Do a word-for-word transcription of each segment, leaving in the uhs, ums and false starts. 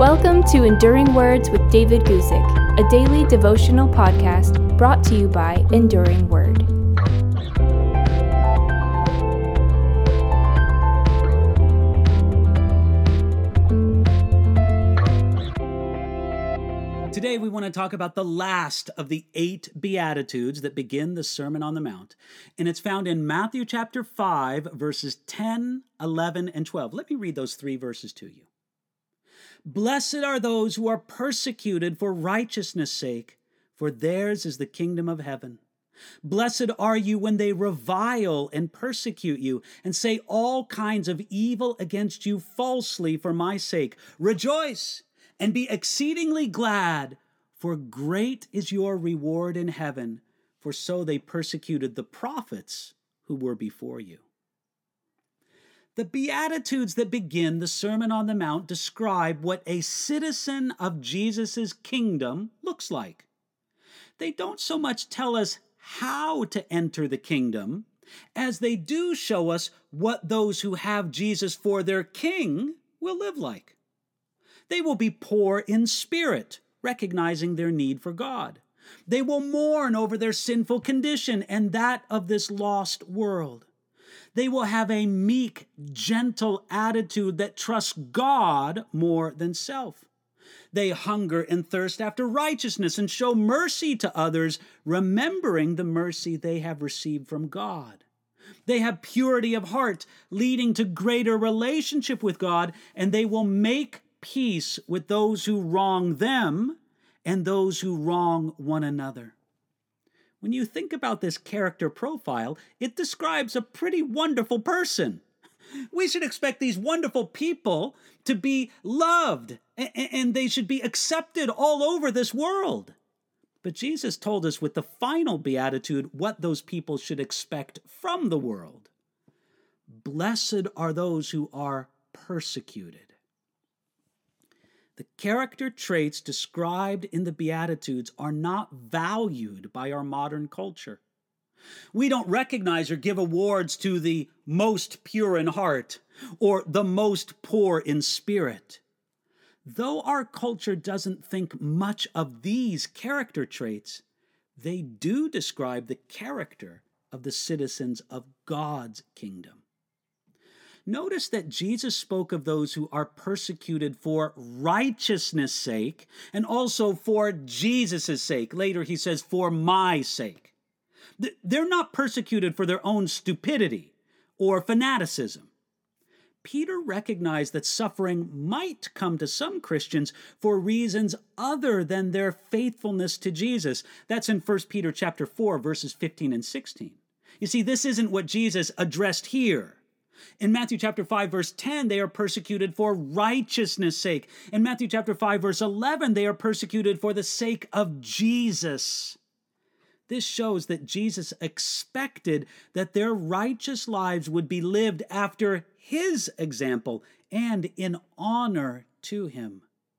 Welcome to Enduring Words with David Guzik, a daily devotional podcast brought to you by Enduring Word. Today we want to talk about the last of the eight Beatitudes that begin the Sermon on the Mount, and it's found in Matthew chapter five, verses ten, eleven, and twelve. Let me read those three verses to you. Blessed are those who are persecuted for righteousness' sake, for theirs is the kingdom of heaven. Blessed are you when they revile and persecute you and say all kinds of evil against you falsely for my sake. Rejoice and be exceedingly glad, for great is your reward in heaven, for so they persecuted the prophets who were before you. The Beatitudes that begin the Sermon on the Mount describe what a citizen of Jesus' kingdom looks like. They don't so much tell us how to enter the kingdom as they do show us what those who have Jesus for their king will live like. They will be poor in spirit, recognizing their need for God. They will mourn over their sinful condition and that of this lost world. They will have a meek, gentle attitude that trusts God more than self. They hunger and thirst after righteousness and show mercy to others, remembering the mercy they have received from God. They have purity of heart, leading to greater relationship with God, and they will make peace with those who wrong them and those who wrong one another. When you think about this character profile, it describes a pretty wonderful person. We should expect these wonderful people to be loved, and they should be accepted all over this world. But Jesus told us with the final beatitude what those people should expect from the world. Blessed are those who are persecuted. The character traits described in the Beatitudes are not valued by our modern culture. We don't recognize or give awards to the most pure in heart or the most poor in spirit. Though our culture doesn't think much of these character traits, they do describe the character of the citizens of God's kingdom. Notice that Jesus spoke of those who are persecuted for righteousness' sake and also for Jesus' sake. Later he says, for my sake. They're not persecuted for their own stupidity or fanaticism. Peter recognized that suffering might come to some Christians for reasons other than their faithfulness to Jesus. That's in First Peter chapter four, verses fifteen and sixteen. You see, this isn't what Jesus addressed here. In Matthew chapter five, verse ten, they are persecuted for righteousness' sake. In Matthew chapter five, verse eleven, they are persecuted for the sake of Jesus. This shows that Jesus expected that their righteous lives would be lived after his example and in honor to him.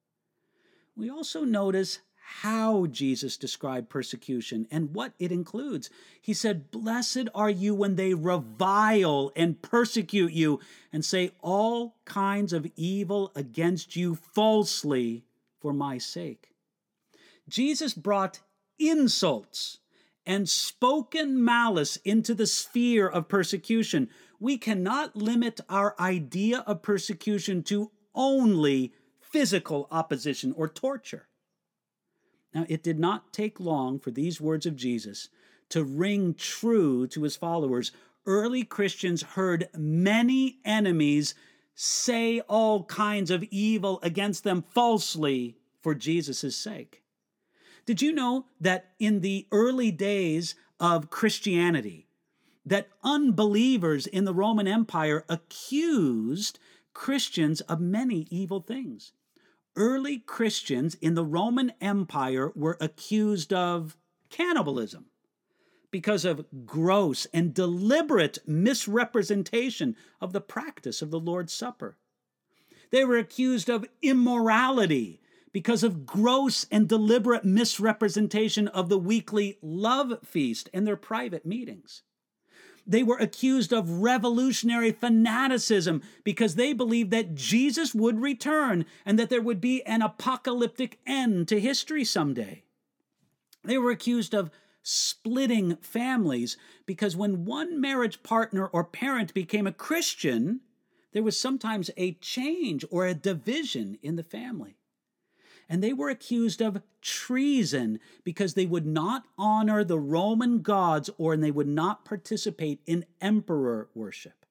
We also notice how Jesus described persecution and what it includes. He said, blessed are you when they revile and persecute you and say all kinds of evil against you falsely for my sake. Jesus brought insults and spoken malice into the sphere of persecution. We cannot limit our idea of persecution to only physical opposition or torture. Now, it did not take long for these words of Jesus to ring true to his followers. Early Christians heard many enemies say all kinds of evil against them falsely for Jesus' sake. Did you know that in the early days of Christianity, that unbelievers in the Roman Empire accused Christians of many evil things? Early Christians in the Roman Empire were accused of cannibalism because of gross and deliberate misrepresentation of the practice of the Lord's Supper. They were accused of immorality because of gross and deliberate misrepresentation of the weekly love feast and their private meetings. They were accused of revolutionary fanaticism because they believed that Jesus would return and that there would be an apocalyptic end to history someday. They were accused of splitting families because when one marriage partner or parent became a Christian, there was sometimes a change or a division in the family. And they were accused of treason because they would not honor the Roman gods or they would not participate in emperor worship.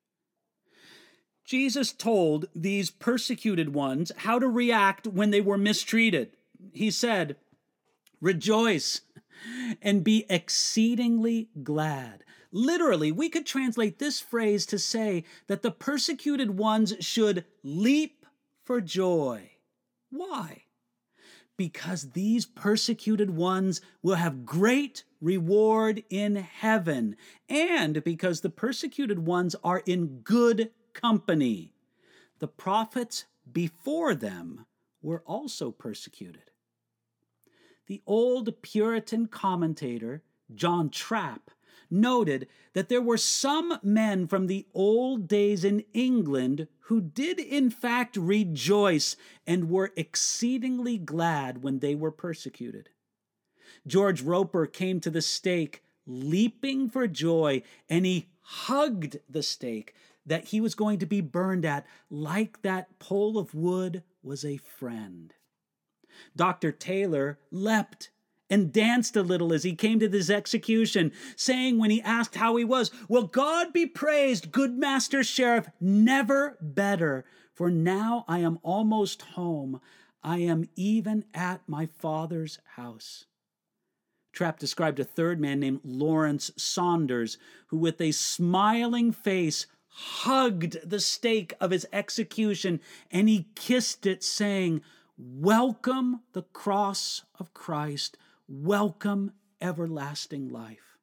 Jesus told these persecuted ones how to react when they were mistreated. He said, "Rejoice and be exceedingly glad." Literally, we could translate this phrase to say that the persecuted ones should leap for joy. Why? Because these persecuted ones will have great reward in heaven, and because the persecuted ones are in good company. The prophets before them were also persecuted. The old Puritan commentator, John Trapp, noted that there were some men from the old days in England who did in fact rejoice and were exceedingly glad when they were persecuted. George Roper came to the stake leaping for joy, and he hugged the stake that he was going to be burned at like that pole of wood was a friend. Doctor Taylor leapt and danced a little as he came to this execution, saying when he asked how he was, "Well, God be praised, good Master Sheriff, never better, for now I am almost home. I am even at my Father's house." Trapp described a third man named Lawrence Saunders, who with a smiling face hugged the stake of his execution, and he kissed it, saying, "Welcome the cross of Christ. Welcome everlasting life."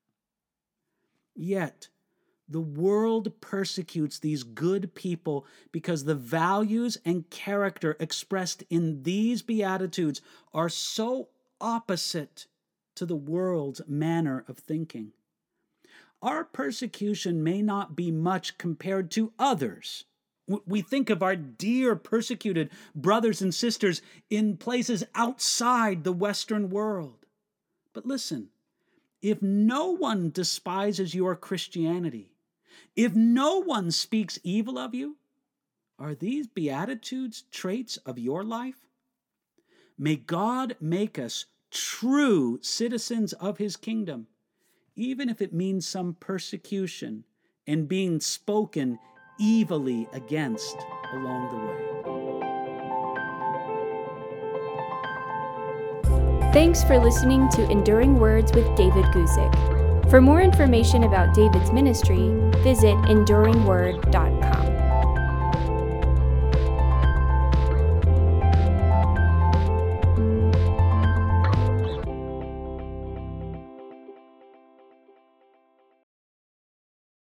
Yet, the world persecutes these good people because the values and character expressed in these Beatitudes are so opposite to the world's manner of thinking. Our persecution may not be much compared to others. We think of our dear persecuted brothers and sisters in places outside the Western world. But listen, if no one despises your Christianity, if no one speaks evil of you, are these Beatitudes traits of your life? May God make us true citizens of his kingdom, even if it means some persecution and being spoken evilly against along the way. Thanks for listening to Enduring Words with David Guzik. For more information about David's ministry, visit enduring word dot com.